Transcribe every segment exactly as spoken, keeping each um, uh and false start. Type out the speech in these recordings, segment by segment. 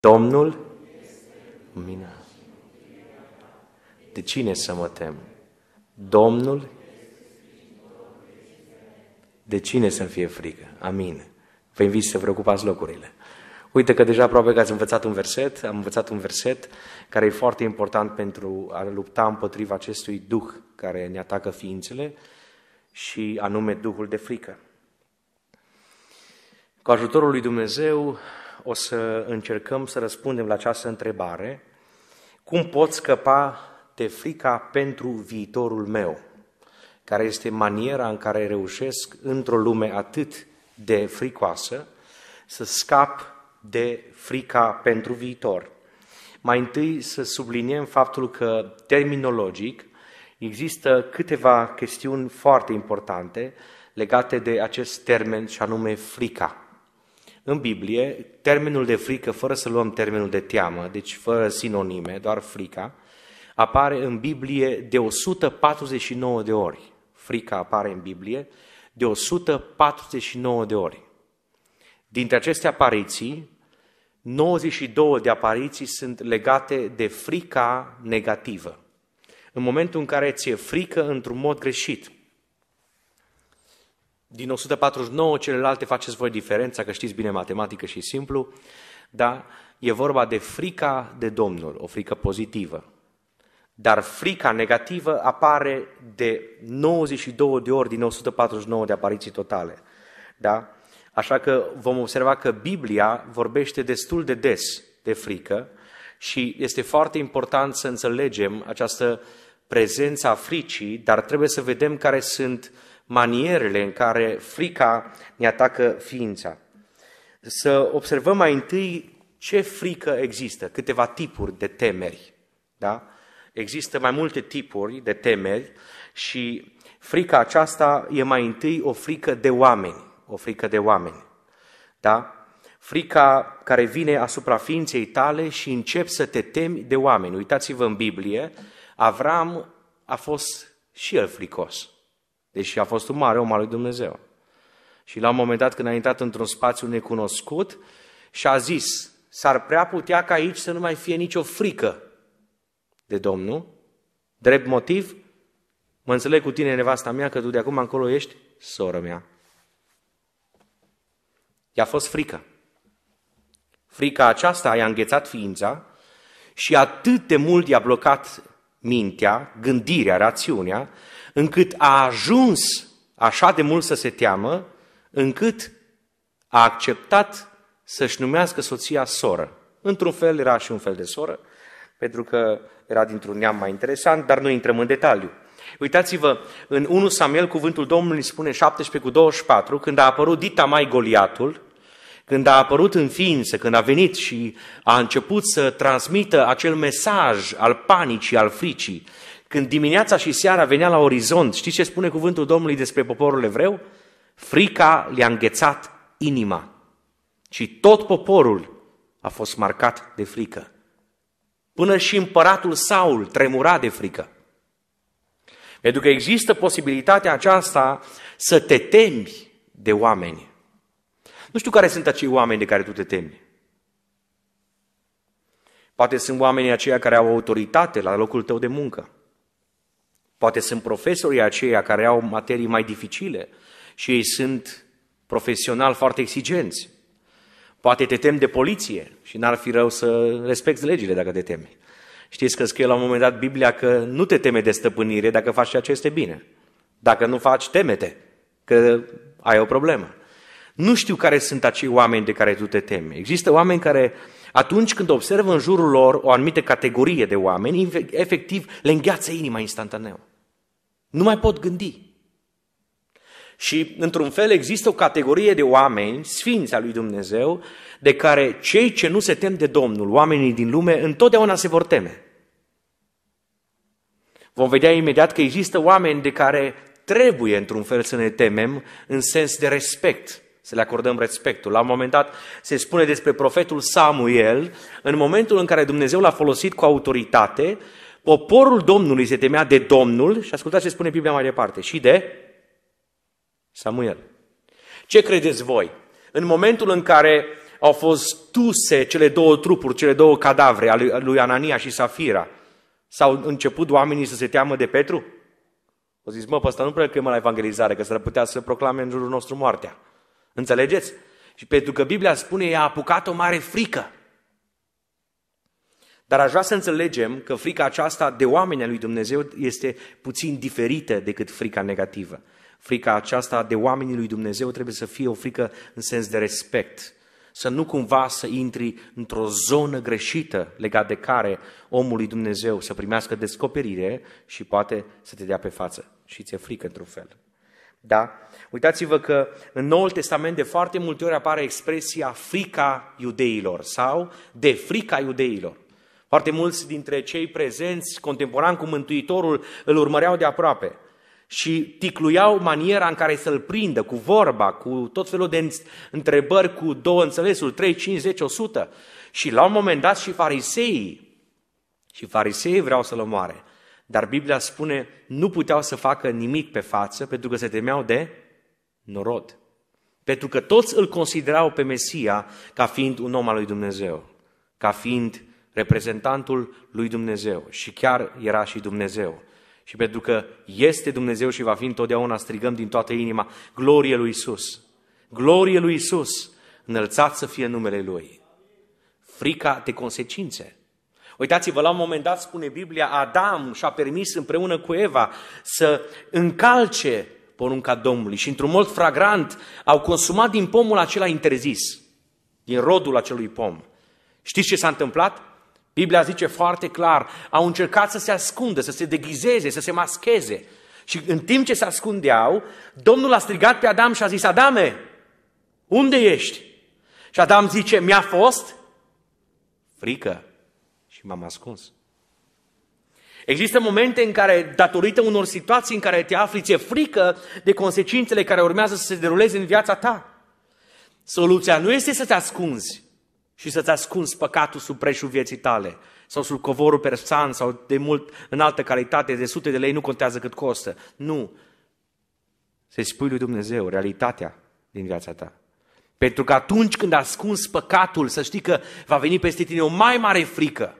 Domnul, lumina. De cine să mă tem? Domnul, de cine să-mi fie frică? Amin. Vă invit să vă ocupați locurile. Uite că deja aproape că ați învățat un verset, am învățat un verset care e foarte important pentru a lupta împotriva acestui duh care ne atacă ființele și anume duhul de frică. Cu ajutorul lui Dumnezeu o să încercăm să răspundem la această întrebare: cum pot scăpa de frica pentru viitorul meu? Care este maniera în care reușesc într-o lume atât de fricoasă să scap de frica pentru viitor. Mai întâi să subliniem faptul că terminologic există câteva chestiuni foarte importante legate de acest termen și anume frica. În Biblie, termenul de frică, fără să luăm termenul de teamă, deci fără sinonime, doar frica, apare în Biblie de o sută patruzeci și nouă de ori. Frica apare în Biblie de o sută patruzeci și nouă de ori. Dintre aceste apariții, nouăzeci și două de apariții sunt legate de frica negativă. În momentul în care ți-e frică într-un mod greșit. Din o sută patruzeci și nouă, celelalte faceți voi diferența, că știți bine matematică și simplu, dar e vorba de frica de Domnul, o frică pozitivă. Dar frica negativă apare de nouăzeci și două de ori din o sută patruzeci și nouă de apariții totale. Da? Așa că vom observa că Biblia vorbește destul de des de frică și este foarte important să înțelegem această prezență a fricii, dar trebuie să vedem care sunt manierele în care frica ne atacă ființa. Să observăm mai întâi ce frică există, câteva tipuri de temeri. Da? Există mai multe tipuri de temeri și frica aceasta e mai întâi o frică de oameni, o frică de oameni. Da? Frica care vine asupra ființei tale și începi să te temi de oameni. Uitați-vă în Biblie, Avram a fost și el fricos, deși a fost un mare om al lui Dumnezeu. Și la un moment dat, când a intrat într-un spațiu necunoscut, și-a zis, s-ar prea putea ca aici să nu mai fie nicio frică de Domnul. Drept motiv, mă înțeleg cu tine, nevasta mea, că tu de acum încolo ești soră mea. I-a fost frică. Frica aceasta i-a înghețat ființa și atât de mult i-a blocat mintea, gândirea, rațiunea, încât a ajuns așa de mult să se teamă, încât a acceptat să-și numească soția soră. Într-un fel era și un fel de soră, pentru că era dintr-un neam mai interesant, dar nu intrăm în detaliu. Uitați-vă, în unu Samuel, cuvântul Domnului spune șaptesprezece cu douăzeci și patru, când a apărut dita mai Goliatul, când a apărut în ființă, când a venit și a început să transmită acel mesaj al panicii, al fricii, când dimineața și seara venea la orizont, știți ce spune cuvântul Domnului despre poporul evreu? Frica le-a înghețat inima și tot poporul a fost marcat de frică. Până și împăratul Saul tremura de frică. Pentru că există posibilitatea aceasta să te temi de oameni. Nu știu care sunt acei oameni de care tu te temi. Poate sunt oamenii aceia care au autoritate la locul tău de muncă. Poate sunt profesorii aceia care au materii mai dificile și ei sunt profesional foarte exigenți. Poate te temi de poliție și n-ar fi rău să respecti legile dacă te temi. Știți că scrie la un moment dat Biblia că nu te teme de stăpânire dacă faci ceea ce este bine. Dacă nu faci, teme-te, că ai o problemă. Nu știu care sunt acei oameni de care tu te temi. Există oameni care, atunci când observă în jurul lor o anumită categorie de oameni, efectiv le îngheață inima instantaneu. Nu mai pot gândi. Și, într-un fel, există o categorie de oameni, sfinți al lui Dumnezeu, de care cei ce nu se tem de Domnul, oamenii din lume, întotdeauna se vor teme. Vom vedea imediat că există oameni de care trebuie, într-un fel, să ne temem în sens de respect, să le acordăm respectul. La un moment dat se spune despre profetul Samuel, în momentul în care Dumnezeu l-a folosit cu autoritate, poporul Domnului se temea de Domnul și ascultați ce spune Biblia mai departe, și de Samuel. Ce credeți voi? În momentul în care au fost tuse cele două trupuri, cele două cadavre ale lui Anania și Safira, s-au început oamenii să se teamă de Petru? Au zis, mă, pe ăsta nu prea chemă la evangelizare, că s-ar putea să proclame în jurul nostru moartea. Înțelegeți? Și pentru că Biblia spune, i-a apucat o mare frică. Dar aș vrea să înțelegem că frica aceasta de oamenii lui Dumnezeu este puțin diferită decât frica negativă. Frica aceasta de oamenii lui Dumnezeu trebuie să fie o frică în sens de respect. Să nu cumva să intri într-o zonă greșită legat de care omul lui Dumnezeu să primească descoperire și poate să te dea pe față. Și ți-e frică într-un fel. Da? Uitați-vă că în Noul Testament de foarte multe ori apare expresia frica iudeilor sau de frica iudeilor. Foarte mulți dintre cei prezenți, contemporani cu Mântuitorul, îl urmăreau de aproape și ticluiau maniera în care să-l prindă, cu vorba, cu tot felul de întrebări, cu două înțelesuri, trei, cinci, zece, o sută. Și la un moment dat și fariseii, și fariseii vreau să-l omoare. Dar Biblia spune, nu puteau să facă nimic pe față pentru că se temeau de norod. Pentru că toți îl considerau pe Mesia ca fiind un om al lui Dumnezeu, ca fiind reprezentantul lui Dumnezeu și chiar era și Dumnezeu. Și pentru că este Dumnezeu și va fi întotdeauna, strigăm din toată inima, glorie lui Iisus, glorie lui Iisus, înălțat să fie numele Lui. Frica de consecințe. Uitați-vă, la un moment dat spune Biblia, Adam și-a permis împreună cu Eva să încalce porunca Domnului și într-un mod flagrant au consumat din pomul acela interzis, din rodul acelui pom. Știți ce s-a întâmplat? Biblia zice foarte clar, au încercat să se ascundă, să se deghizeze, să se mascheze. Și în timp ce se ascundeau, Domnul a strigat pe Adam și a zis, Adame, unde ești? Și Adam zice, mi-a fost frică și m-am ascuns. Există momente în care, datorită unor situații în care te afli, ți-e frică de consecințele care urmează să se deruleze în viața ta. Soluția nu este să te ascunzi și să-ți ascunzi păcatul sub preșul vieții tale sau sub covorul persan sau de mult în altă calitate, de sute de lei, nu contează cât costă. Nu. Să-i spui lui Dumnezeu realitatea din viața ta. Pentru că atunci când ascunzi păcatul, să știi că va veni peste tine o mai mare frică.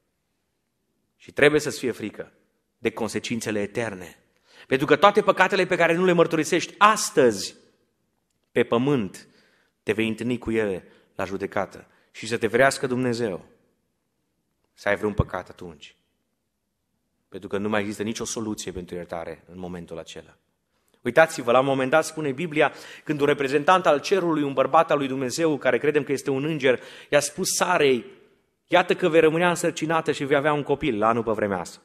Și trebuie să-ți fie frică de consecințele eterne. Pentru că toate păcatele pe care nu le mărturisești astăzi pe pământ, te vei întâlni cu ele la judecată. Și să te ferească Dumnezeu să ai vreun păcat atunci. Pentru că nu mai există nicio soluție pentru iertare în momentul acela. Uitați-vă, la un moment dat spune Biblia, când un reprezentant al cerului, un bărbat al lui Dumnezeu, care credem că este un înger, i-a spus Sarei, iată că vei rămânea însărcinată și vei avea un copil la anul pe vremea asta.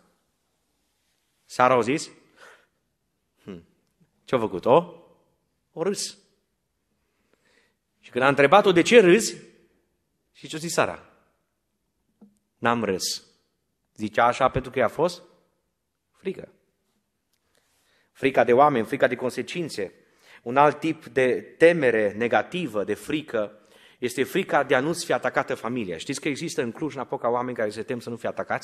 Sara a zis? Hm. Ce-a făcut? O? O râs. Și când a întrebat-o de ce râzi, și ce-a zis Sara? N-am râs. Zicea așa pentru că i-a fost frică. Frica de oameni, frica de consecințe. Un alt tip de temere negativă, de frică, este frica de a nu-ți fi atacată familia. Știți că există în Cluj-Napoca oameni care se tem să nu fie atacați?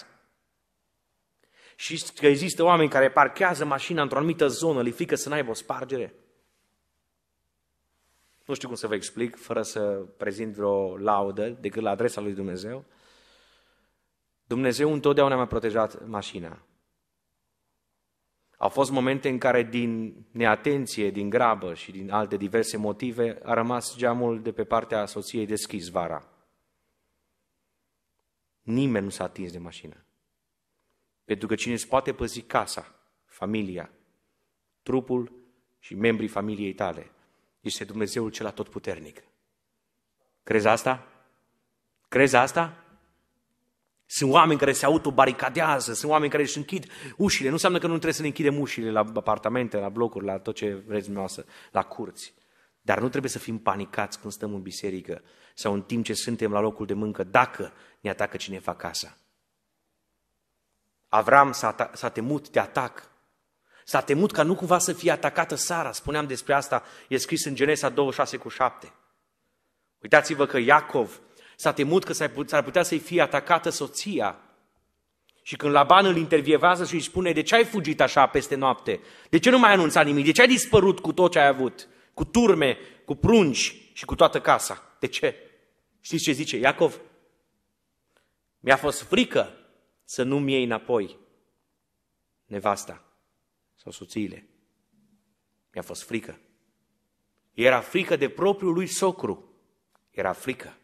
Știți că există oameni care parchează mașina într-o anumită zonă, li frică să n-aibă o spargere? Nu știu cum să vă explic, fără să prezint vreo laudă, decât la adresa lui Dumnezeu. Dumnezeu întotdeauna mi-a protejat mașina. Au fost momente în care din neatenție, din grabă și din alte diverse motive a rămas geamul de pe partea soției deschis vara. Nimeni nu s-a atins de mașină. Pentru că cine îți poate păzi casa, familia, trupul și membrii familiei tale, este Dumnezeul cel atotputernic. Crezi asta? Crezi asta? Sunt oameni care se autobaricadează, sunt oameni care își închid ușile. Nu înseamnă că nu trebuie să ne închidem ușile la apartamente, la blocuri, la tot ce vreți dumneavoastră, la curți. Dar nu trebuie să fim panicați când stăm în biserică sau în timp ce suntem la locul de muncă, dacă ne atacă cineva casa. Avram s-a, s-a temut de atac. S-a temut ca nu cumva să fie atacată Sara. Spuneam despre asta, e scris în Genesa douăzeci și șase cu șapte. Uitați-vă că Iacov s-a temut că s-ar putea să-i fie atacată soția. Și când Laban îl intervievează și îi spune, de ce ai fugit așa peste noapte? De ce nu mai ai anunțat nimic? De ce ai dispărut cu tot ce ai avut? Cu turme, cu prunci și cu toată casa. De ce? Știți ce zice Iacov? Mi-a fost frică să nu-mi iei înapoi nevasta sau soțiile. Mi-a fost frică. Era frică de propriul lui socru. Era frică.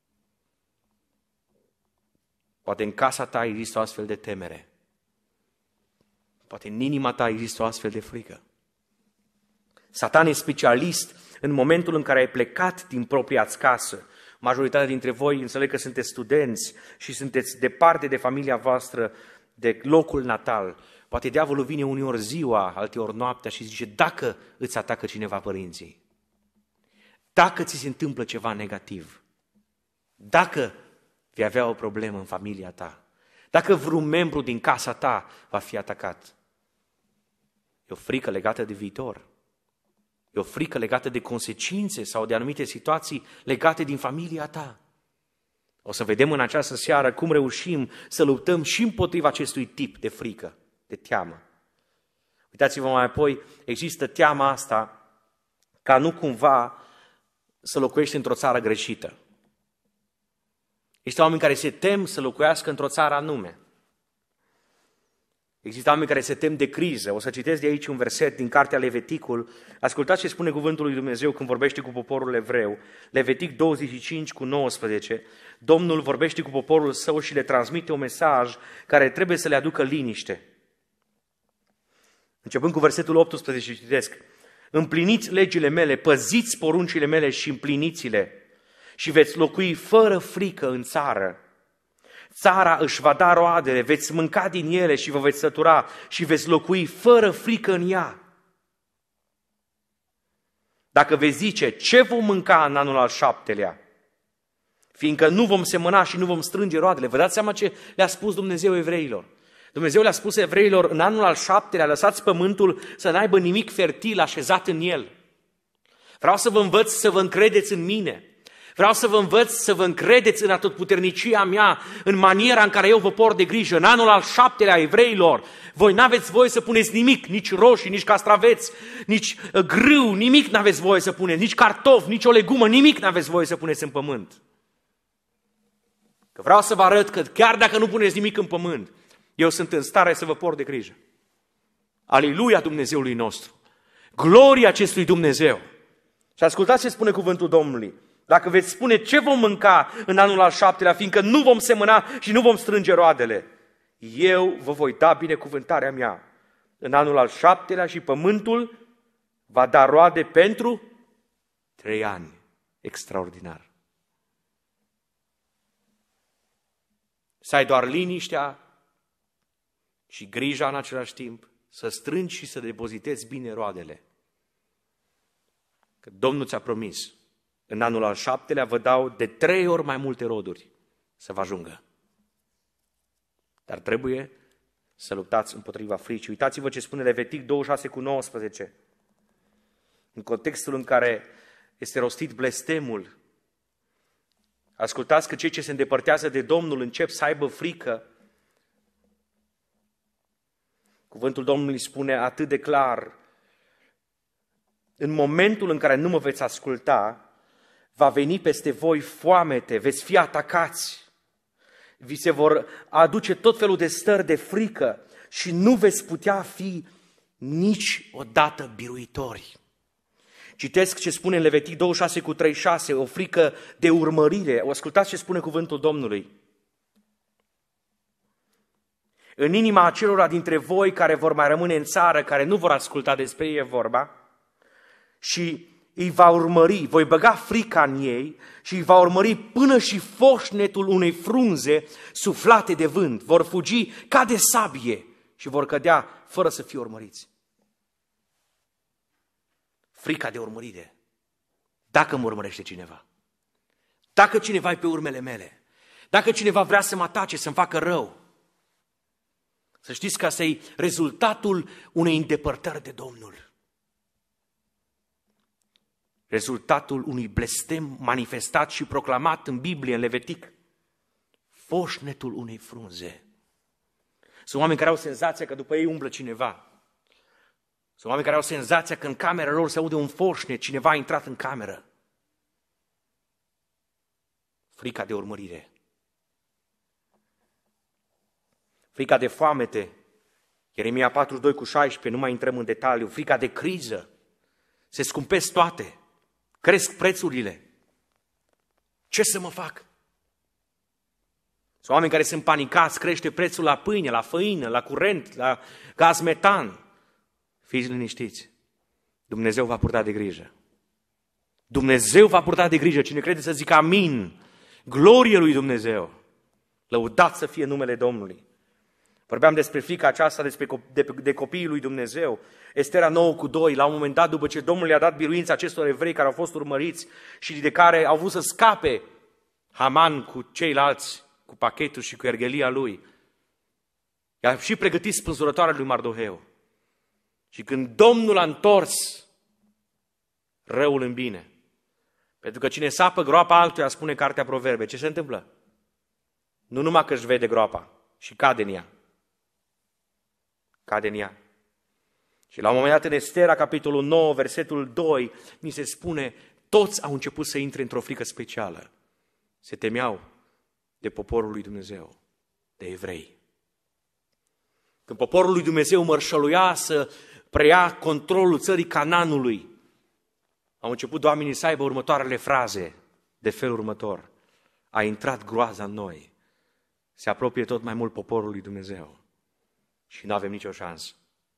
Poate în casa ta există o astfel de temere. Poate în inima ta există o astfel de frică. Satan e specialist în momentul în care ai plecat din propria-ți casă. Majoritatea dintre voi înțeleg că sunteți studenți și sunteți departe de familia voastră, de locul natal. Poate diavolul vine uneori ziua, alteori noaptea și zice, dacă îți atacă cineva părinții, dacă ți se întâmplă ceva negativ, dacă vei avea o problemă în familia ta, dacă vreun membru din casa ta va fi atacat, e o frică legată de viitor. E o frică legată de consecințe sau de anumite situații legate din familia ta. O să vedem în această seară cum reușim să luptăm și împotriva acestui tip de frică, de teamă. Uitați-vă mai apoi, există teama asta ca nu cumva să locuiești într-o țară greșită. Există oameni care se tem să locuiască într-o țară anume. Există oameni care se tem de criză. O să citesc de aici un verset din cartea Leviticul. Ascultați ce spune cuvântul lui Dumnezeu când vorbește cu poporul evreu. Levitic douăzeci și cinci cu nouăsprezece. Domnul vorbește cu poporul său și le transmite un mesaj care trebuie să le aducă liniște. Începând cu versetul optsprezece, citesc. Împliniți legile mele, păziți poruncile mele și împliniți-le și veți locui fără frică în țară. Țara își va da roadele, veți mânca din ele și vă veți sătura și veți locui fără frică în ea. Dacă veți zice, ce vom mânca în anul al șaptelea? Fiindcă nu vom semăna și nu vom strânge roadele. Vă dați seama ce le-a spus Dumnezeu evreilor? Dumnezeu le-a spus evreilor, în anul al șaptelea lăsați pământul să n-aibă nimic fertil așezat în el. Vreau să vă învăț să vă încredeți în mine. Vreau să vă învăț să vă încredeți în atotputernicia mea, în maniera în care eu vă port de grijă. În anul al șaptelea evreilor, voi n-aveți voie să puneți nimic, nici roșii, nici castraveți, nici grâu, nimic n-aveți voie să puneți, nici cartofi, nici o legumă, nimic n-aveți voie să puneți în pământ. Că vreau să vă arăt că chiar dacă nu puneți nimic în pământ, eu sunt în stare să vă port de grijă. Aleluia Dumnezeului nostru! Gloria acestui Dumnezeu! Și ascultați ce spune cuvântul Domnului. Dacă veți spune ce vom mânca în anul al șaptelea, fiindcă nu vom semăna și nu vom strânge roadele, eu vă voi da binecuvântarea mea în anul al șaptelea și pământul va da roade pentru trei ani. Extraordinar. Să ai doar liniștea și grija în același timp, să strângi și să depozitezi bine roadele. Că Domnul ți-a promis. În anul al șaptelea vă dau de trei ori mai multe roduri să vă ajungă. Dar trebuie să luptați împotriva fricii. Uitați-vă ce spune Levitic douăzeci și șase cu nouăsprezece. În contextul în care este rostit blestemul, ascultați că cei ce se îndepărtează de Domnul încep să aibă frică. Cuvântul Domnului spune atât de clar, în momentul în care nu mă veți asculta, va veni peste voi foamete, veți fi atacați, vi se vor aduce tot felul de stări de frică și nu veți putea fi niciodată biruitori. Citesc ce spune în Levitic douăzeci și șase cu treizeci și șase, o frică de urmărire. O ascultați ce spune cuvântul Domnului. În inima acelora dintre voi care vor mai rămâne în țară, care nu vor asculta despre ei vorba, și îi va urmări, voi băga frica în ei și îi va urmări până și foșnetul unei frunze suflate de vânt. Vor fugi ca de sabie și vor cădea fără să fie urmăriți. Frica de urmărire. Dacă mă urmărește cineva, dacă cineva e pe urmele mele, dacă cineva vrea să mă atace, să-mi facă rău, să știți că asta e rezultatul unei îndepărtări de Domnul. Rezultatul unui blestem manifestat și proclamat în Biblie, în Levitic. Foșnetul unei frunze. Sunt oameni care au senzația că după ei umblă cineva. Sunt oameni care au senzația că în camera lor se aude un foșnet, cineva a intrat în cameră. frica de urmărire, frica de foamete, Ieremia patruzeci și doi cu șaisprezece, nu mai intrăm în detaliu, frica de criză, se scumpesc toate, cresc prețurile. Ce să mă fac? Sunt oameni care sunt panicați, crește prețul la pâine, la făină, la curent, la gaz metan. Fiți liniștiți, Dumnezeu va purta de grijă. Dumnezeu va purta de grijă. Cine crede să zică amin. Glorie lui Dumnezeu. Lăudat să fie numele Domnului. Vorbeam despre frica aceasta, despre de, de copiii lui Dumnezeu. Estera nouă cu doi, la un moment dat, după ce Domnul le-a dat biruința acestor evrei care au fost urmăriți și de care au vrut să scape Haman cu ceilalți, cu pachetul și cu erghelia lui, i-a și pregătit spânzurătoarea lui Mardoheu. Și când Domnul a întors răul în bine, pentru că cine sapă groapa altuia, spune cartea Proverbe, ce se întâmplă? Nu numai că își vede groapa și cade în ea. Cade în ea. Și la un moment dat în Estera, capitolul nouă, versetul doi, ni se spune, toți au început să intre într-o frică specială. Se temeau de poporul lui Dumnezeu, de evrei. Când poporul lui Dumnezeu mărșăluia să preia controlul țării Canaanului, au început oamenii să aibă următoarele fraze de felul următor. A intrat groaza în noi. Se apropie tot mai mult poporul lui Dumnezeu și nu avem nicio șansă.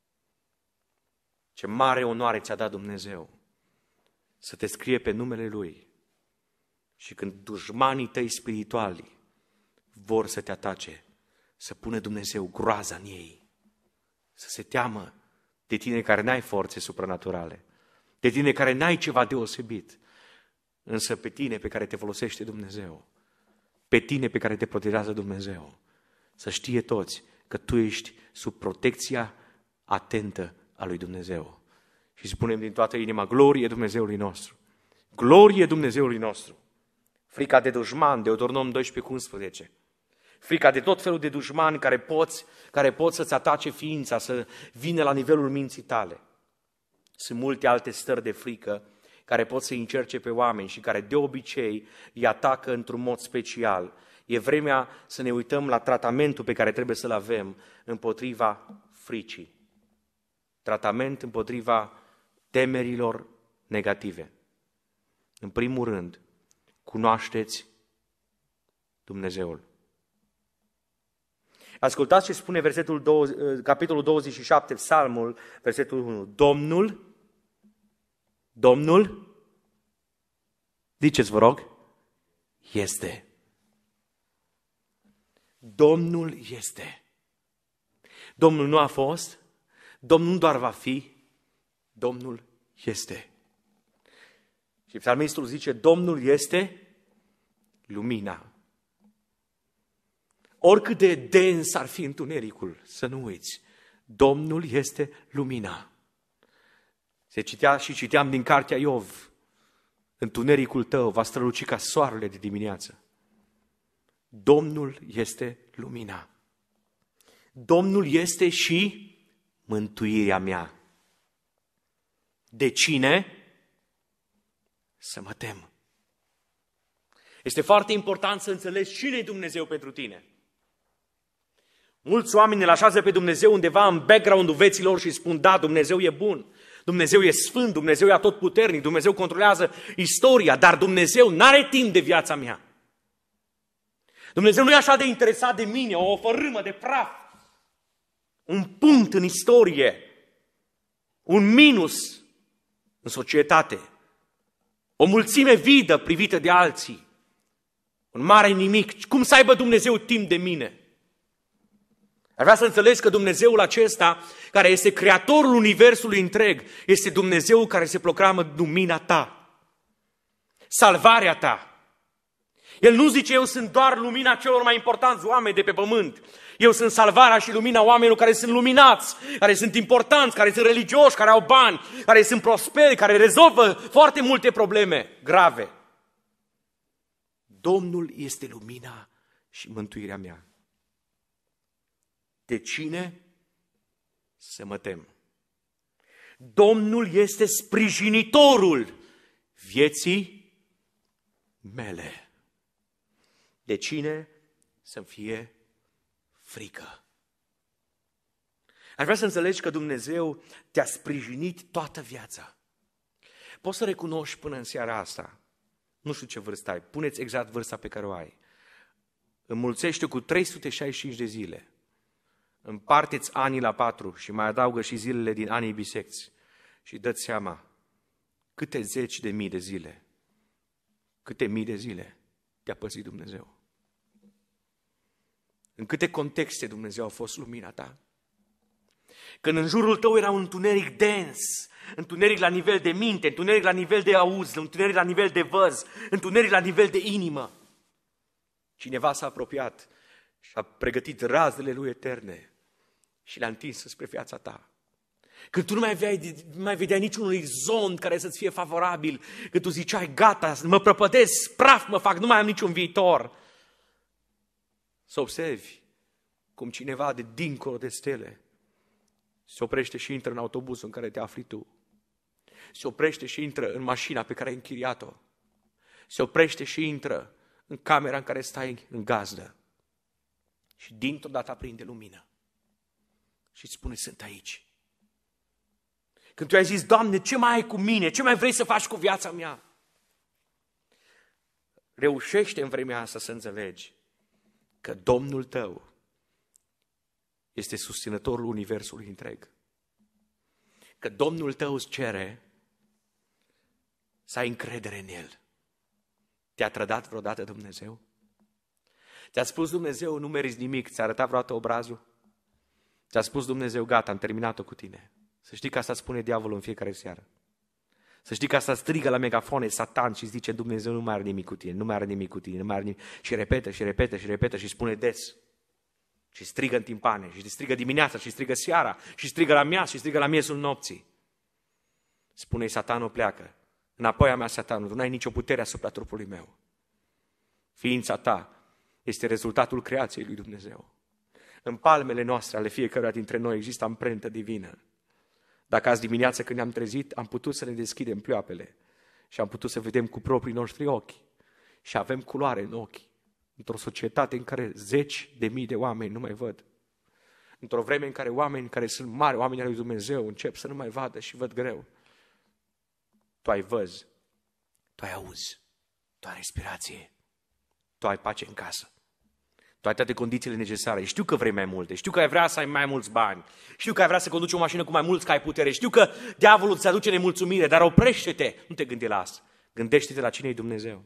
Ce mare onoare ți-a dat Dumnezeu să te scrie pe numele Lui și când dușmanii tăi spirituali vor să te atace, să pună Dumnezeu groaza în ei, să se teamă de tine care n-ai forțe supranaturale, de tine care n-ai ceva deosebit, însă pe tine pe care te folosește Dumnezeu, pe tine pe care te protejează Dumnezeu, să știe toți că tu ești sub protecția atentă a lui Dumnezeu. Și spunem din toată inima, glorie Dumnezeului nostru, glorie Dumnezeului nostru. Frica de dușman, Deuteronom doisprezece cu unsprezece. Frica de tot felul de dușmani care poți, care pot să-ți atace ființa, să vină la nivelul minții tale. Sunt multe alte stări de frică care pot să încerce pe oameni și care de obicei îi atacă într-un mod special. E vremea să ne uităm la tratamentul pe care trebuie să-l avem împotriva fricii. Tratament împotriva temerilor negative. În primul rând, cunoașteți Dumnezeul. Ascultați ce spune versetul douăzeci, capitolul douăzeci și șapte, Psalmul, versetul unu. Domnul, Domnul, ziceți vă rog, este. Domnul este. Domnul nu a fost, Domnul nu doar va fi, Domnul este. Și psalmistul zice, Domnul este lumina. Oricât de dens ar fi întunericul, să nu uiți, Domnul este lumina. Se citea și citeam din cartea Iov, întunericul tău va străluci ca soarele de dimineață. Domnul este lumina. Domnul este și mântuirea mea. De cine? Să mă tem. Este foarte important să înțelegi cine e Dumnezeu pentru tine. Mulți oameni îl așează pe Dumnezeu undeva în background-ul vieților și spun, da, Dumnezeu e bun, Dumnezeu e sfânt, Dumnezeu e atotputernic, Dumnezeu controlează istoria, dar Dumnezeu n-are timp de viața mea. Dumnezeu nu e așa de interesat de mine, o fărâmă de praf, un punct în istorie, un minus în societate, o mulțime vidă privită de alții, un mare nimic. Cum să aibă Dumnezeu timp de mine? Ar vrea să înțelegi că Dumnezeul acesta, care este creatorul universului întreg, este Dumnezeul care se proclamă lumina ta, salvarea ta. El nu zice, eu sunt doar lumina celor mai importanți oameni de pe pământ. Eu sunt salvarea și lumina oamenilor care sunt luminați, care sunt importanți, care sunt religioși, care au bani, care sunt prosperi, care rezolvă foarte multe probleme grave. Domnul este lumina și mântuirea mea. De cine să mă tem? Domnul este sprijinitorul vieții mele. De cine să-mi fie frică? Aș vrea să înțelegi că Dumnezeu te-a sprijinit toată viața. Poți să recunoști până în seara asta, nu știu ce vârstă ai, puneți exact vârsta pe care o ai. Înmulțește cu trei sute șaizeci și cinci de zile. Împarteți anii la patru și mai adaugă și zilele din anii bisecți. Și dă-ți seama câte zeci de mii de zile, câte mii de zile te-a păzit Dumnezeu. În câte contexte Dumnezeu a fost lumina ta. Când în jurul tău era un întuneric dens, întuneric la nivel de minte, întuneric la nivel de auz, întuneric la nivel de văz, întuneric la nivel de inimă. Cineva s-a apropiat și a pregătit razele lui eterne și le-a întins spre viața ta. Când tu nu mai, aveai, nu mai vedeai niciun orizont care să-ți fie favorabil, când tu ziceai, gata, mă prăpădesc, praf mă fac, nu mai am niciun viitor. Să observi cum cineva de dincolo de stele se oprește și intră în autobuzul în care te afli tu. Se oprește și intră în mașina pe care ai închiriat-o. Se oprește și intră în camera în care stai în gazdă. Și dintr-o dată aprinde lumină. Și îți spune, sunt aici. Când tu ai zis, Doamne, ce mai ai cu mine? Ce mai vrei să faci cu viața mea? Reușește în vremea asta să înțelegi că Domnul tău este susținătorul universului întreg. Că Domnul tău îți cere să ai încredere în El. Te-a trădat vreodată Dumnezeu? Ți-a spus Dumnezeu, nu meriți nimic, ți-a arătat vreodată obrazul? Ți-a spus Dumnezeu, gata, am terminat-o cu tine. Să știi că asta spune diavolul în fiecare seară. Să știi că asta strigă la megafone Satan și zice, Dumnezeu nu mai are nimic cu tine, nu mai are nimic cu tine, nu mai are nimic. Și repetă, și repetă, și repetă și spune des. Și strigă în timpane, și strigă dimineața, și strigă seara, și strigă la miaz, și strigă la miezul nopții. Spune-i, Satanul pleacă. Înapoi a mea, Satanul, tu n-ai nicio putere asupra trupului meu. Ființa ta este rezultatul creației lui Dumnezeu. În palmele noastre, ale fiecăruia dintre noi, există amprentă divină. Dacă azi dimineață când ne-am trezit, am putut să ne deschidem pleoapele și am putut să vedem cu proprii noștri ochi și avem culoare în ochi. Într-o societate în care zeci de mii de oameni nu mai văd. Într-o vreme în care oameni care sunt mari, oamenii al lui Dumnezeu, încep să nu mai vadă și văd greu. Tu ai văz, tu ai auzi, tu ai respirație, tu ai pace în casă. Tu ai toate condițiile necesare. Știu că vrei mai multe, știu că ai vrea să ai mai mulți bani, știu că ai vrea să conduci o mașină cu mai mulți ca ai putere, știu că diavolul îți aduce nemulțumire, dar oprește-te, nu te gândi la asta. Gândește-te la cine e Dumnezeu.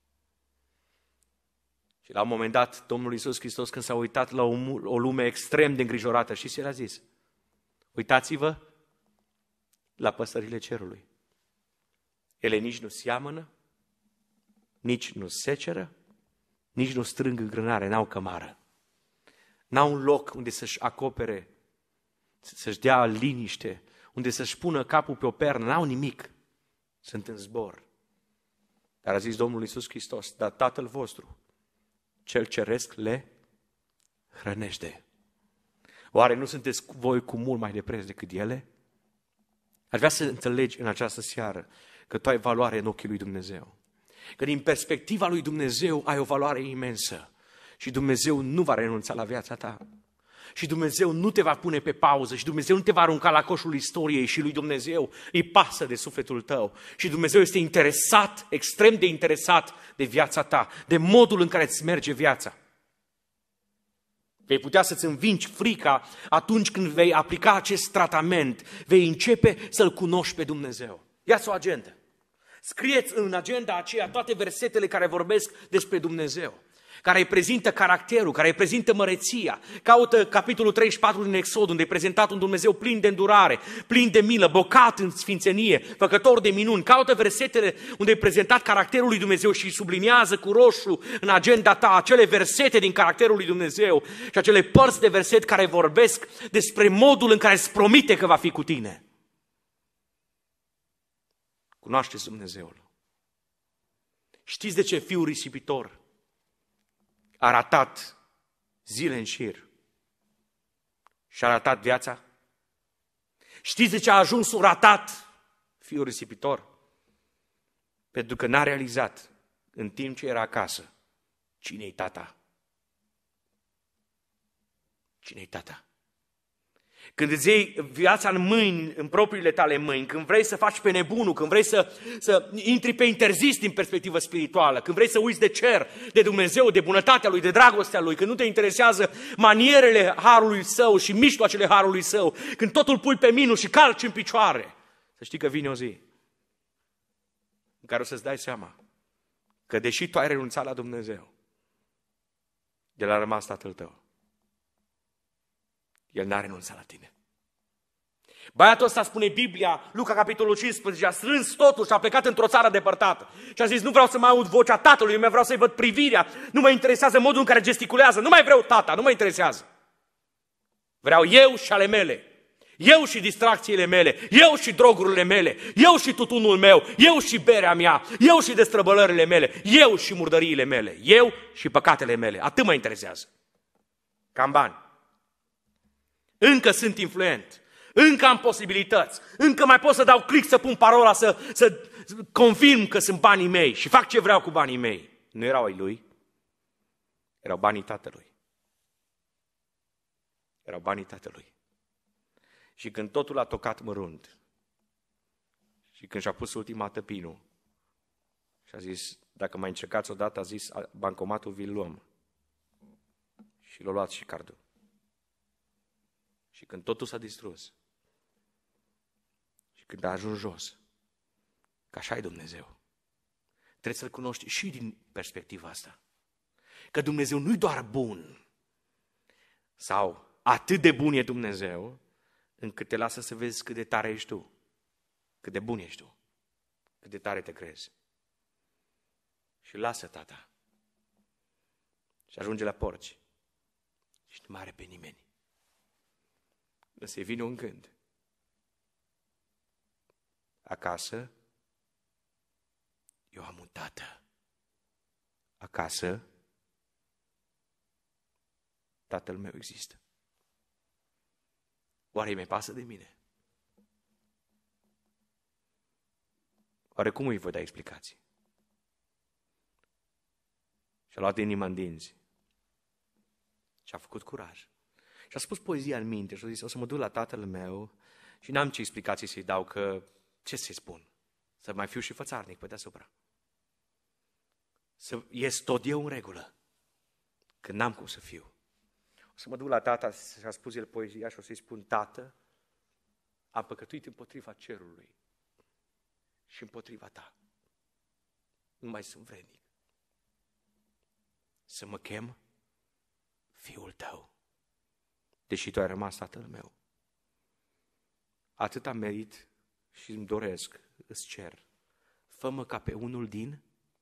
Și la un moment dat, Domnul Iisus Hristos, când s-a uitat la o lume extrem de îngrijorată, și ce a zis? Uitați-vă la păsările cerului. Ele nici nu seamănă, nici nu seceră, nici nu strâng în grânare, n-au cămară. N-au un loc unde să-și acopere, să-și dea liniște, unde să-și pună capul pe o pernă, n-au nimic. Sunt în zbor. Dar a zis Domnul Iisus Hristos, dar Tatăl vostru, Cel ceresc, le hrănește. Oare nu sunteți voi cu mult mai de preț decât ele? Aș vrea să înțelegi în această seară că tu ai valoare în ochii lui Dumnezeu. Că din perspectiva lui Dumnezeu ai o valoare imensă și Dumnezeu nu va renunța la viața ta. Și Dumnezeu nu te va pune pe pauză și Dumnezeu nu te va arunca la coșul istoriei și lui Dumnezeu îi pasă de sufletul tău. Și Dumnezeu este interesat, extrem de interesat de viața ta, de modul în care îți merge viața. Vei putea să-ți învingi frica atunci când vei aplica acest tratament, vei începe să-L cunoști pe Dumnezeu. Ia-ți o agendă. Scrieți în agenda aceea toate versetele care vorbesc despre Dumnezeu, care îi prezintă caracterul, care îi prezintă măreția. Caută capitolul treizeci și patru din Exod, unde e prezentat un Dumnezeu plin de îndurare, plin de milă, bogat în sfințenie, făcător de minuni. Caută versetele unde e prezentat caracterul lui Dumnezeu și subliniază cu roșu în agenda ta acele versete din caracterul lui Dumnezeu și acele părți de verset care vorbesc despre modul în care îți promite că va fi cu tine. Cunoașteți Dumnezeul. Știți de ce fiul risipitor a ratat zile în șir și a ratat viața? Știți de ce a ajuns un ratat fiul risipitor? Pentru că n-a realizat în timp ce era acasă Cine-i tata? Cine-i tata? Când îți iei viața în mâini, în propriile tale mâini, când vrei să faci pe nebunul, când vrei să, să intri pe interzis din perspectivă spirituală, când vrei să uiți de cer, de Dumnezeu, de bunătatea Lui, de dragostea Lui, când nu te interesează manierele harului Său și mijloacele harului Său, când totul pui pe minus și calci în picioare, să știi că vine o zi în care o să-ți dai seama că deși tu ai renunțat la Dumnezeu, El a rămas tatăl tău. El n-a renunțat la tine. Băiatul ăsta, spune Biblia, Luca capitolul cincisprezece, a strâns totul și a plecat într-o țară depărtată. Și a zis, nu vreau să mai aud vocea tatălui, eu mai vreau să-i văd privirea, nu mă interesează modul în care gesticulează, nu mai vreau tata, nu mă interesează. Vreau eu și ale mele, eu și distracțiile mele, eu și drogurile mele, eu și tutunul meu, eu și berea mea, eu și destrăbălările mele, eu și murdăriile mele, eu și păcatele mele, atât mă interesează. Cam bani. Încă sunt influent, încă am posibilități, încă mai pot să dau click să pun parola, să, să confirm că sunt banii mei și fac ce vreau cu banii mei. Nu erau ai lui, erau banii tatălui. Erau banii tatălui. Și când totul a tocat mărunt și când și-a pus ultima tăpinul și a zis, dacă mai încercați odată, a zis, bancomatul vi-l luăm. Și l-a luat și cardul. Și când totul s-a distrus și când a ajuns jos, că așa e Dumnezeu, trebuie să-L cunoști și din perspectiva asta. Că Dumnezeu nu-i doar bun sau atât de bun e Dumnezeu încât te lasă să vezi cât de tare ești tu, cât de bun ești tu, cât de tare te crezi. Și lasă tata și ajunge la porci și nu mai are pe nimeni. Însă vine un gând. Acasă, eu am un tată. Acasă, tatăl meu există. Oare îi mai pasă de mine? Oare cum îi voi da explicații? Și-a luat inima în dinți. Și-a făcut curaj. Și a spus poezia în minte și a zis, o să mă duc la tatăl meu și n-am ce explicații să-i dau, că ce să-i spun? Să mai fiu și fățarnic pe deasupra. Să ies tot eu în regulă, că n-am cum să fiu. O să mă duc la tata și a spus el poezia și o să-i spun, tată, am păcătuit împotriva cerului și împotriva ta. Nu mai sunt vrednic să mă chem fiul tău. Deși tu ai rămas tatăl meu. Atât am merit și îmi doresc, îți cer, fă-mă ca pe unul din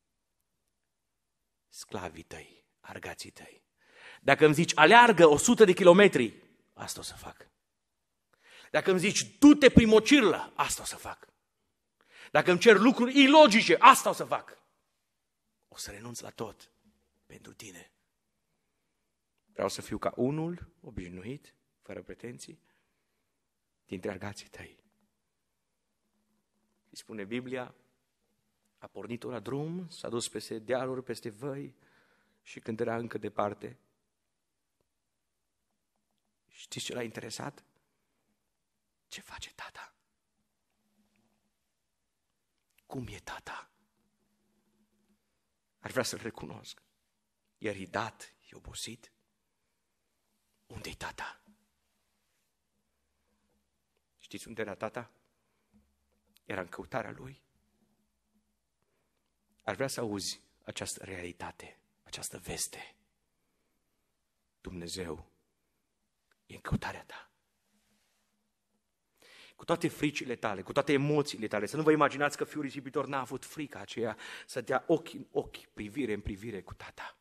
sclavii tăi, argații tăi. Dacă îmi zici, aleargă o sută de kilometri, asta o să fac. Dacă îmi zici, du-te prin mocirlă, asta o să fac. Dacă îmi cer lucruri ilogice, asta o să fac. O să renunț la tot pentru tine. Vreau să fiu ca unul obișnuit, fără pretenții, dintre argații tăi. Îi spune Biblia, a pornit-o la drum, s-a dus peste dealuri, peste văi și când era încă departe, știți ce l-a interesat? Ce face tata? Cum e tata? Aș vrea să-l recunosc. E ridat, e obosit. Unde-i tata? Știți unde era tata? Era în căutarea lui. Aș vrea să auzi această realitate, această veste. Dumnezeu e în căutarea ta. Cu toate fricile tale, cu toate emoțiile tale, să nu vă imaginați că fiul risipitor n-a avut frica aceea să dea ochi în ochi, privire în privire cu tata.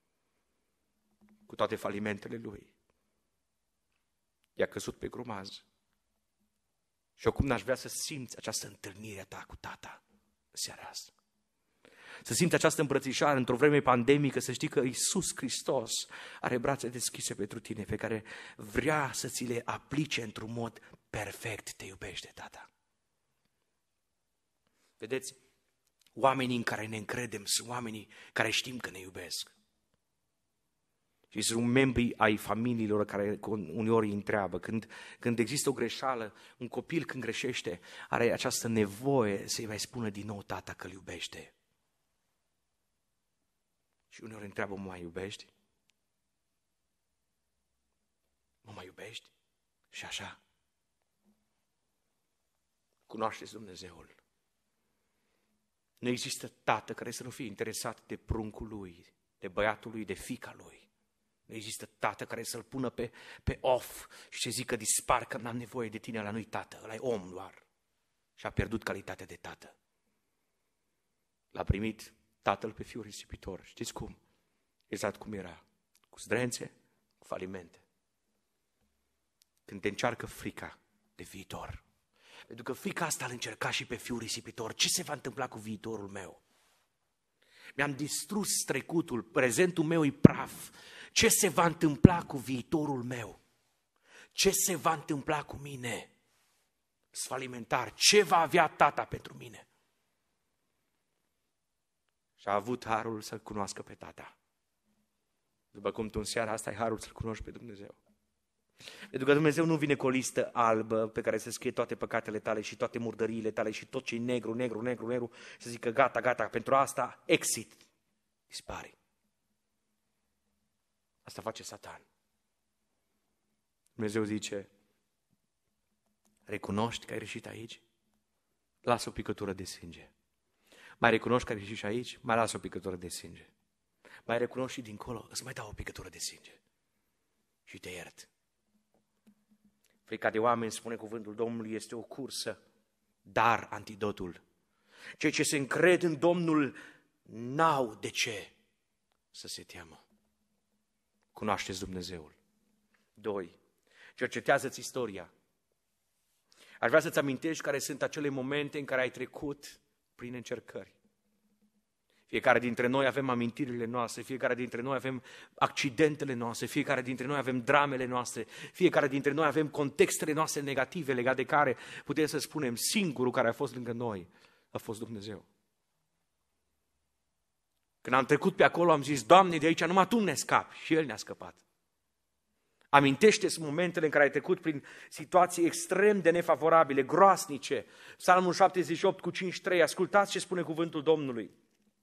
Cu toate falimentele lui. I-a căzut pe grumaz. Și acum n-aș vrea să simți această întâlnire a ta cu tata în seara asta. Să simți această îmbrățișare într-o vreme pandemică, să știi că Iisus Hristos are brațe deschise pentru tine, pe care vrea să ți le aplice într-un mod perfect. Te iubește tata. Vedeți, oamenii în care ne încredem sunt oamenii care știm că ne iubesc. Și sunt membrii ai familiilor care uneori îi întreabă. Când, când există o greșeală, un copil când greșește are această nevoie să-i mai spună din nou tata că îl iubește. Și uneori întreabă, mă mai iubești? Mă mai iubești? Și așa. Cunoașteți Dumnezeul. Nu există tată care să nu fie interesat de pruncul lui, de băiatul lui, de fiica lui. Nu există tată care să-l pună pe, pe off și să zică dispar că n-am nevoie de tine, ăla nu-i tată, ăla e om doar. Și a pierdut calitatea de tată. L-a primit tatăl pe fiul risipitor. Știți cum? Exact cum era. Cu zdrențe, cu falimente. Când te încearcă frica de viitor. Pentru că frica asta îl încerca și pe fiul risipitor. Ce se va întâmpla cu viitorul meu? Mi-am distrus trecutul, prezentul meu e praf. Ce se va întâmpla cu viitorul meu? Ce se va întâmpla cu mine? Sfalimentar. Ce va avea tata pentru mine? Și a avut harul să-l cunoască pe tata. După cum tu în seara asta ai harul să-l cunoști pe Dumnezeu. Pentru că Dumnezeu nu vine cu o listă albă pe care să scrie toate păcatele tale și toate murdăriile tale și tot ce e negru, negru, negru, negru și să zică gata, gata, pentru asta exit, dispari. Asta face Satan. Dumnezeu zice, recunoști că ai greșit aici? Lasă o picătură de sânge. Mai recunoști că ai greșit și aici? Mai lasă o picătură de sânge. Mai recunoști și dincolo? Îți mai dau o picătură de sânge. Și te iert. Frica de oameni, spune cuvântul Domnului, este o cursă, dar antidotul. Cei ce se încred în Domnul n-au de ce să se teamă. Cunoașteți Dumnezeul. Doi. Cercetează-ți istoria. Aș vrea să-ți amintești care sunt acele momente în care ai trecut prin încercări. Fiecare dintre noi avem amintirile noastre, fiecare dintre noi avem accidentele noastre, fiecare dintre noi avem dramele noastre, fiecare dintre noi avem contextele noastre negative legate de care putem să spunem singurul care a fost lângă noi a fost Dumnezeu. Când am trecut pe acolo am zis, Doamne, de aici numai Tu ne scapi și El ne-a scăpat. Amintește-ți momentele în care ai trecut prin situații extrem de nefavorabile, groasnice. Psalmul șaptezeci și opt cu cinci trei, ascultați ce spune cuvântul Domnului.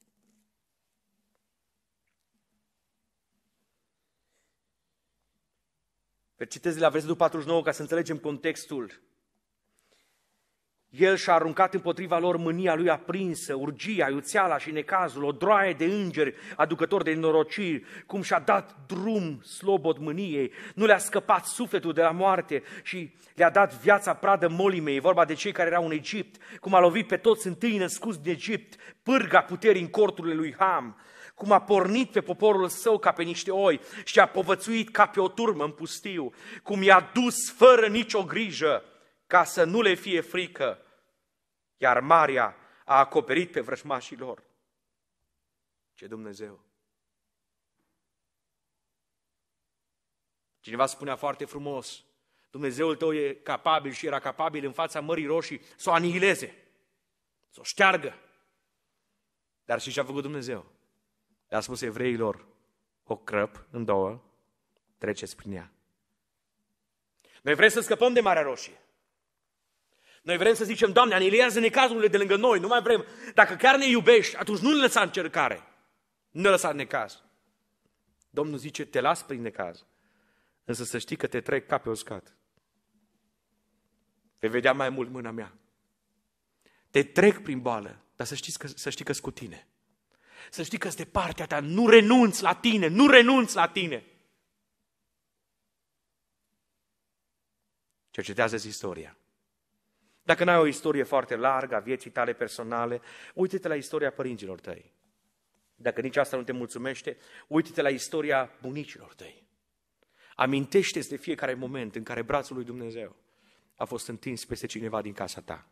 Citez de la versetul patruzeci și nouă ca să înțelegem contextul. El și-a aruncat împotriva lor mânia lui aprinsă, urgia, iuțeala și necazul, o droaie de îngeri aducători de nenorociri, cum și-a dat drum slobod mâniei, nu le-a scăpat sufletul de la moarte și le-a dat viața pradă molimei, e vorba de cei care erau în Egipt, cum a lovit pe toți întâi născuți din Egipt, pârga puterii în corturile lui Ham, cum a pornit pe poporul său ca pe niște oi și a povățuit ca pe o turmă în pustiu, cum i-a dus fără nicio grijă ca să nu le fie frică, iar marea a acoperit pe vrăjmașii lor. Ce Dumnezeu! Cineva spunea foarte frumos, Dumnezeul tău e capabil și era capabil în fața Mării Roșii să o anihileze, să o șteargă. Dar și ce a făcut Dumnezeu? Le-a spus evreilor, o crăp în două, treceți prin ea. Noi vrem să scăpăm de Marea Roșie. Noi vrem să zicem, Doamne, aniliază necazurile de lângă noi, nu mai vrem. Dacă chiar ne iubești, atunci nu ne lăsa încercare, nu ne lăsa necaz. Domnul zice, te las prin necaz, însă să știi că te trec ca pe uscat. Vei vedea mai mult mâna mea. Te trec prin boală, dar să, știți că, să știi că-s cu tine. Să știi că-s de partea ta, nu renunți la tine, nu renunți la tine. Cercetează-ți istoria. Dacă n-ai o istorie foarte largă a vieții tale personale, uite-te la istoria părinților tăi. Dacă nici asta nu te mulțumește, uite-te la istoria bunicilor tăi. Amintește-ți de fiecare moment în care brațul lui Dumnezeu a fost întins peste cineva din casa ta.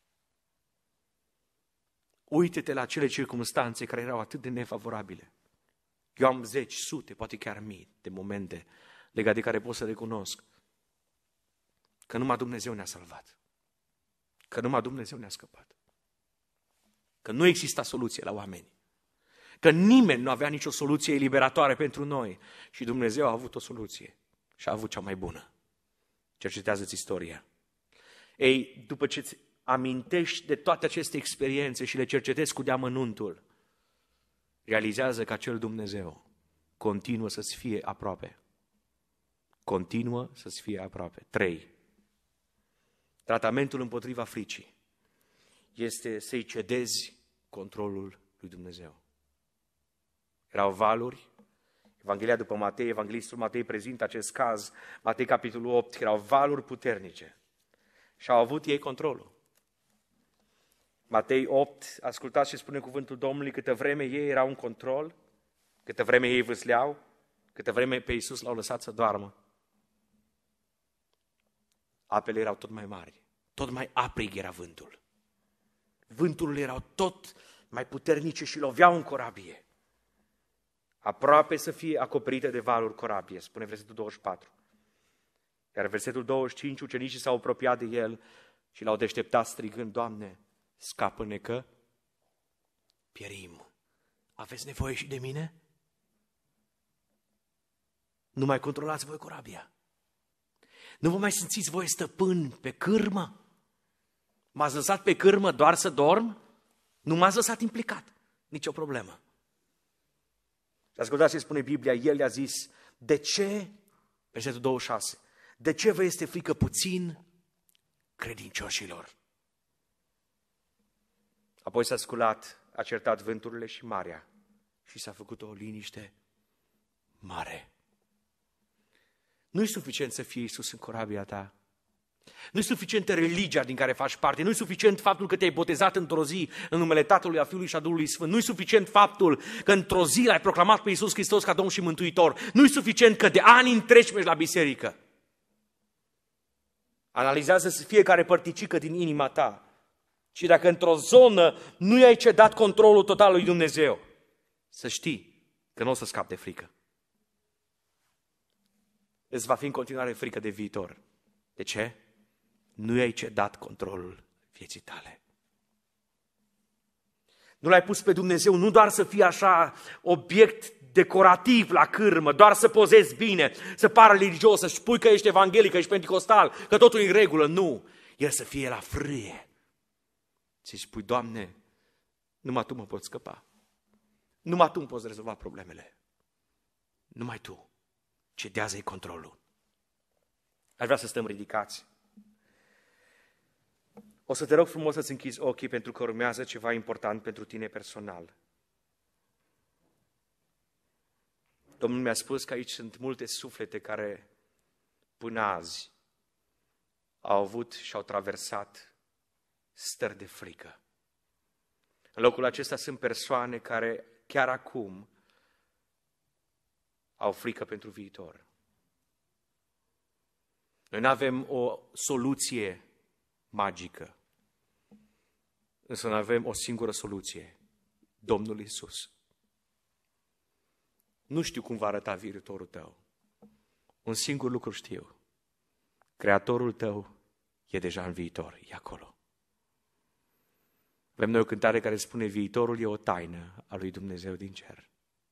Uite-te la cele circumstanțe care erau atât de nefavorabile. Eu am zeci, sute, poate chiar mii de momente legate de care pot să recunosc că numai Dumnezeu ne-a salvat. Că numai Dumnezeu ne-a scăpat. Că nu exista soluție la oameni. Că nimeni nu avea nicio soluție eliberatoare pentru noi. Și Dumnezeu a avut o soluție. Și a avut cea mai bună. Cercetează-ți istoria. Ei, după ce îți amintești de toate aceste experiențe și le cercetezi cu deamănuntul, realizează că acel Dumnezeu continuă să-ți fie aproape. Continuă să-ți fie aproape. Trei. Tratamentul împotriva fricii este să-i cedezi controlul lui Dumnezeu. Erau valuri. Evanghelia după Matei, evanghelistul Matei prezintă acest caz, Matei capitolul opt, erau valuri puternice și au avut ei controlul. Matei opt, ascultați ce spune cuvântul Domnului, câtă vreme ei erau în control, câtă vreme ei vâsleau, câtă vreme pe Iisus l-au lăsat să doarmă. Apele erau tot mai mari, tot mai aprig era vântul. Vânturile erau tot mai puternice și loveau în corabie. Aproape să fie acoperite de valuri corabie, spune versetul douăzeci și patru. Iar versetul douăzeci și cinci, ucenicii s-au apropiat de el și l-au deșteptat strigând, Doamne, scapă-ne că pierim. Aveți nevoie și de mine? Nu mai controlați voi corabia. Nu vă mai simțiți voi stăpâni pe cârmă? M-ați lăsat pe cârmă doar să dorm? Nu m-ați lăsat implicat. Nici o problemă. Ascultați ce spune Biblia, el i-a zis, de ce, versetul douăzeci și șase, de ce vă este frică puțin credincioșilor? Apoi s-a sculat, a certat vânturile și marea și s-a făcut o liniște mare. Nu-i suficient să fie Iisus în corabia ta. Nu-i suficientă religia din care faci parte, nu-i suficient faptul că te-ai botezat într-o zi în numele Tatălui, a Fiului și a Duhului Sfânt, nu-i suficient faptul că într-o zi l-ai proclamat pe Iisus Hristos ca Domn și Mântuitor, nu-i suficient că de ani întregi mergi la biserică. Analizează fiecare părticică din inima ta și dacă într-o zonă nu i-ai cedat controlul total lui Dumnezeu, să știi că nu o să scapi de frică. Îți va fi în continuare frică de viitor. De ce? Nu i-ai cedat controlul vieții tale. Nu l-ai pus pe Dumnezeu nu doar să fie așa obiect decorativ la cârmă, doar să pozezi bine, să pară religios, să spui că ești evanghelic, că ești penticostal, că totul e în regulă. Nu, el să fie la frâie. Și spui, Doamne, numai Tu mă poți scăpa. Numai Tu îmi poți rezolva problemele. Numai Tu. Cedează-i controlul. Aș vrea să stăm ridicați. O să te rog frumos să-ți închizi ochii pentru că urmează ceva important pentru tine personal. Domnul mi-a spus că aici sunt multe suflete care până azi au avut și au traversat stări de frică. În locul acesta sunt persoane care chiar acum au frică pentru viitor. Noi nu avem o soluție magică, însă noi avem o singură soluție, Domnul Iisus. Nu știu cum va arăta viitorul tău. Un singur lucru știu. Creatorul tău e deja în viitor, e acolo. Avem noi o cântare care spune, viitorul e o taină a lui Dumnezeu din cer.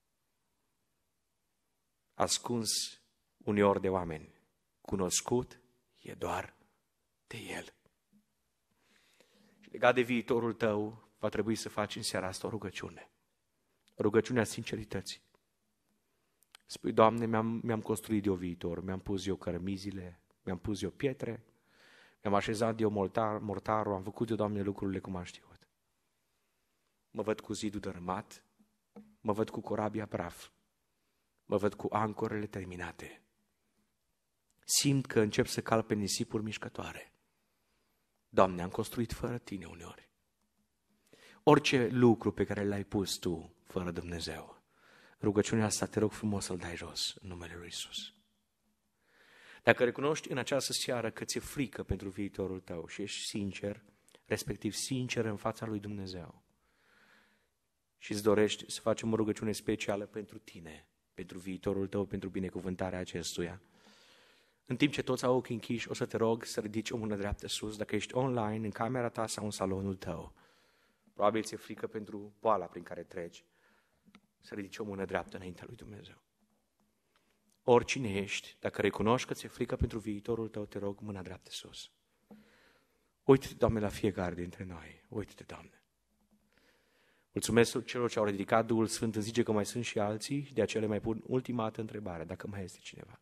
Ascuns uneori de oameni, cunoscut e doar de El. Și legat de viitorul tău, va trebui să faci în seara asta o rugăciune. Rugăciunea sincerității. Spui, Doamne, mi-am, mi-am construit eu viitor, mi-am pus eu cărămizile, mi-am pus eu pietre, mi-am așezat eu mortar, mortarul, am făcut eu, Doamne, lucrurile cum am știut. Mă văd cu zidul dărâmat, mă văd cu corabia praf, mă văd cu ancorele terminate. Simt că încep să calc pe nisipuri mișcătoare. Doamne, am construit fără Tine uneori. Orice lucru pe care l-ai pus Tu fără Dumnezeu, rugăciunea asta te rog frumos să-l dai jos în numele Lui Iisus. Dacă recunoști în această seară că ți-e frică pentru viitorul tău și ești sincer, respectiv sincer în fața lui Dumnezeu și îți dorești să facem o rugăciune specială pentru tine, pentru viitorul tău, pentru binecuvântarea acestuia, în timp ce toți au ochii închiși, o să te rog să ridici o mână dreaptă sus, dacă ești online, în camera ta sau în salonul tău. Probabil ți-e frică pentru boala prin care treci. să ridici o mână dreaptă înaintea lui Dumnezeu. Oricine ești, dacă recunoști că ți-e frică pentru viitorul tău, te rog, mâna dreaptă sus. Uite-te, Doamne, la fiecare dintre noi. Uite-te, Doamne. Mulțumesc celor ce au ridicat Duhul Sfânt, îmi zice că mai sunt și alții, de aceea le mai pun ultima dată întrebare, dacă mai este cineva.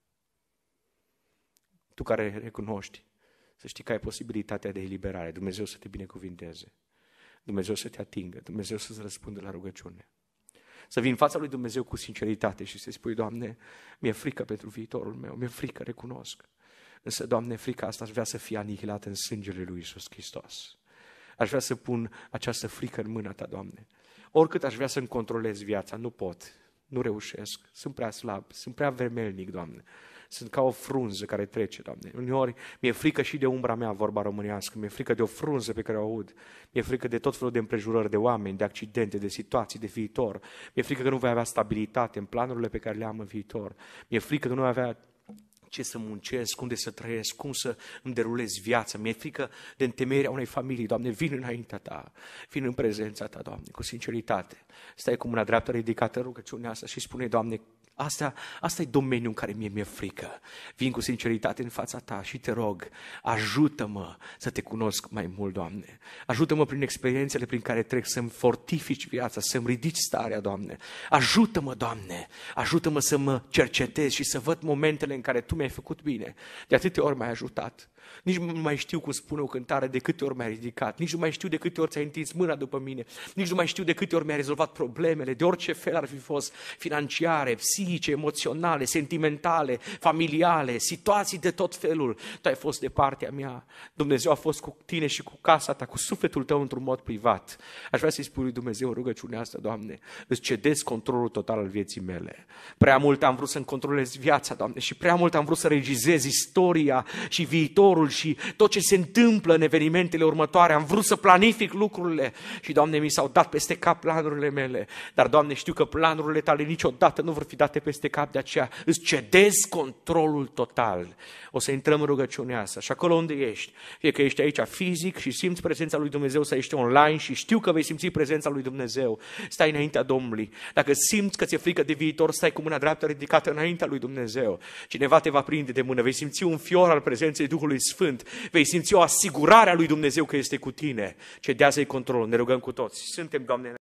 Tu care recunoști, să știi că ai posibilitatea de eliberare, Dumnezeu să te binecuvinteze, Dumnezeu să te atingă, Dumnezeu să-ți răspundă la rugăciune. Să vii în fața lui Dumnezeu cu sinceritate și să-i spui, Doamne, mi-e frică pentru viitorul meu, mi-e frică, recunosc. Însă, Doamne, frica asta aș vrea să fie anihilată în sângele lui Iisus Hristos. Aș vrea să pun această frică în mâna Ta, Doamne. Oricât aș vrea să-mi controlez viața, nu pot, nu reușesc, sunt prea slab, sunt prea vermelnic, Doamne. Sunt ca o frunză care trece, Doamne. Uneori mi-e frică și de umbra mea, vorba românească, mi-e frică de o frunză pe care o aud, mi-e frică de tot felul de împrejurări, de oameni, de accidente, de situații, de viitor. Mi-e frică că nu voi avea stabilitate în planurile pe care le am în viitor. Mi-e frică că nu voi avea ce să muncesc, unde să trăiesc, cum să îmi derulez viața. Mi-e frică de întemeierea unei familii. Doamne, vin înaintea Ta, vin în prezența Ta, Doamne, cu sinceritate. Stai cu mâna dreaptă ridicată în rugăciunea asta și spune, Doamne, Asta, asta e domeniul în care mie mi-e frică. Vin cu sinceritate în fața Ta și te rog, ajută-mă să te cunosc mai mult, Doamne. Ajută-mă prin experiențele prin care trec să-mi fortifici viața, să-mi ridici starea, Doamne. Ajută-mă, Doamne, ajută-mă să mă cercetez și să văd momentele în care Tu mi-ai făcut bine. De atâtea ori m-ai ajutat. Nici nu mai știu cum spune o cântare de câte ori m-ai ridicat, nici nu mai știu de câte ori ți-ai întins mâna după mine, nici nu mai știu de câte ori mi-ai rezolvat problemele, de orice fel ar fi fost, financiare, psihice, emoționale, sentimentale, familiale, situații de tot felul. Tu ai fost de partea mea, Dumnezeu a fost cu tine și cu casa ta, cu sufletul tău într-un mod privat. Aș vrea să-i spui lui Dumnezeu în rugăciunea asta, Doamne, îți cedez controlul total al vieții mele. Prea mult am vrut să-mi controlez viața, Doamne, și prea mult am vrut să regizez istoria și viitorul și tot ce se întâmplă în evenimentele următoare. Am vrut să planific lucrurile și, Doamne, mi s-au dat peste cap planurile mele. Dar, Doamne, știu că planurile Tale niciodată nu vor fi date peste cap, de aceea îți cedez controlul total. O să intrăm în rugăciunea asta și acolo unde ești, fie că ești aici fizic și simți prezența lui Dumnezeu, să ești online și știu că vei simți prezența lui Dumnezeu, stai înaintea Domnului. Dacă simți că ți-e frică de viitor, stai cu mâna dreaptă ridicată înaintea lui Dumnezeu. Cineva te va prinde de mână, vei simți un fior al prezenței Duhului Sfânt, vei simți o asigurare a lui Dumnezeu că este cu tine. Cedează-i controlul, ne rugăm cu toți. Suntem, Doamne,